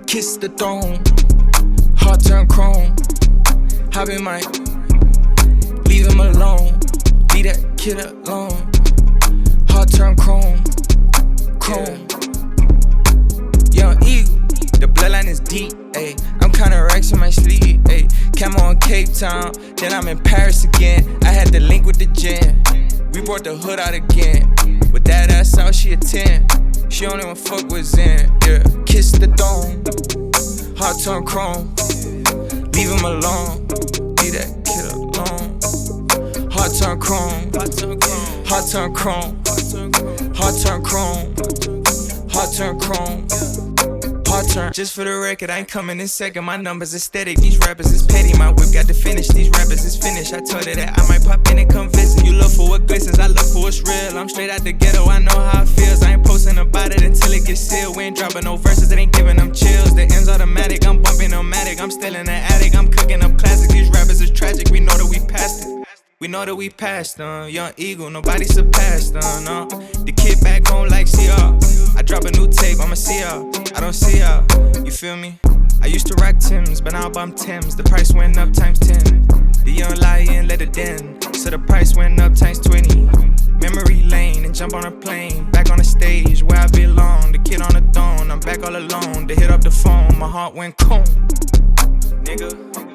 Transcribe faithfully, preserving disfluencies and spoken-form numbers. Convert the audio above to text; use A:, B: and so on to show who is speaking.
A: kiss the throne. Heart turn chrome. Hop in my, leave him alone. Leave that kid alone. Heart turn chrome. Chrome. Young Eagle, the bloodline is deep, ayy. I'm kinda racks in my sleeve, ayy. Camo in Cape Town, then I'm in Paris again. I had to link with the gin. We brought the hood out again. With that ass out, she a ten. She only wanna fuck with Zen, yeah. Kiss the dome, heart turn chrome. Leave him alone, leave that kid alone. Heart turn chrome, heart turn chrome, heart turn chrome, heart turn chrome, heart turn chrome. Turn. Just for the record, I ain't coming in second. My numbers aesthetic, these rappers is petty. My whip got to finish, these rappers is finished. I told her that I might pop in and come visit. You look for what glistens, I look for what's real. I'm straight out the ghetto, I know how it feels. I ain't posting about it until it gets sealed. We ain't dropping no verses, that ain't giving them chills. The end's automatic, I'm bumping automatic. I'm still in the attic, I'm cooking up classics. These rappers is tragic, we know that we passed it. We know that we passed, uh, Young Eagle, nobody surpassed, uh, no. The kid back home like C R. I drop a new tape, I'ma see y'all. I don't see y'all, you feel me? I used to rock Timbs, but now I bump Timbs. The price went up times ten. The young lion let it in, so the price went up times twenty. Memory lane and jump on a plane. Back on the stage where I belong. The kid on the throne, I'm back all alone. To hit up the phone, my heart went cold. Nigga.